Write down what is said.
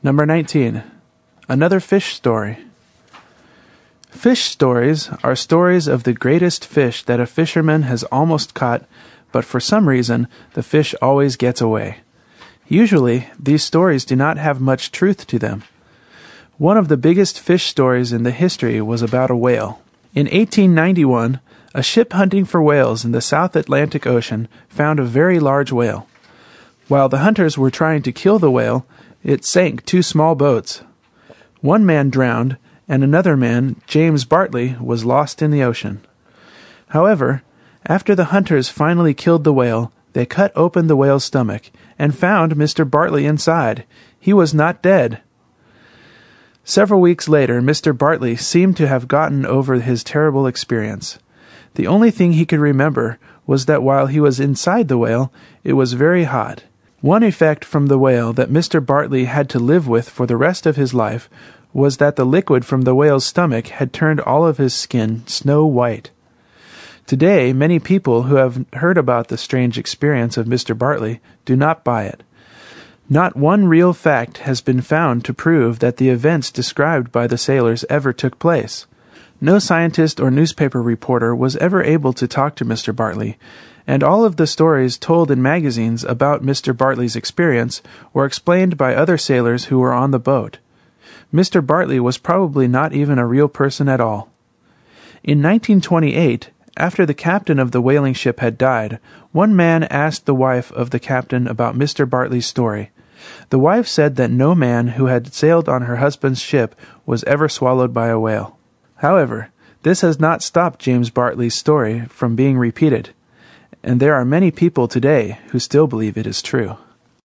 Number 19. Another fish story. Fish stories are stories of the greatest fish that a fisherman has almost caught, but for some reason the fish always gets away. Usually, these stories do not have much truth to them. One of the biggest fish stories in the history was about a whale. In 1891, a ship hunting for whales in the South Atlantic Ocean found a very large whale. While the hunters were trying to kill the whale, it sank 2 small boats. One man drowned, and another man, James Bartley, was lost in the ocean. However, after the hunters finally killed the whale, they cut open the whale's stomach and found Mr. Bartley inside. He was not dead. Several weeks later, Mr. Bartley seemed to have gotten over his terrible experience. The only thing he could remember was that while he was inside the whale, it was very hot. One effect from the whale that Mr. Bartley had to live with for the rest of his life was that the liquid from the whale's stomach had turned all of his skin snow white. Today, many people who have heard about the strange experience of Mr. Bartley do not buy it. Not one real fact has been found to prove that the events described by the sailors ever took place. No scientist or newspaper reporter was ever able to talk to Mr. Bartley, and all of the stories told in magazines about Mr. Bartley's experience were explained by other sailors who were on the boat. Mr. Bartley was probably not even a real person at all. In 1928, after the captain of the whaling ship had died, one man asked the wife of the captain about Mr. Bartley's story. The wife said that no man who had sailed on her husband's ship was ever swallowed by a whale. However, this has not stopped James Bartley's story from being repeated, and there are many people today who still believe it is true.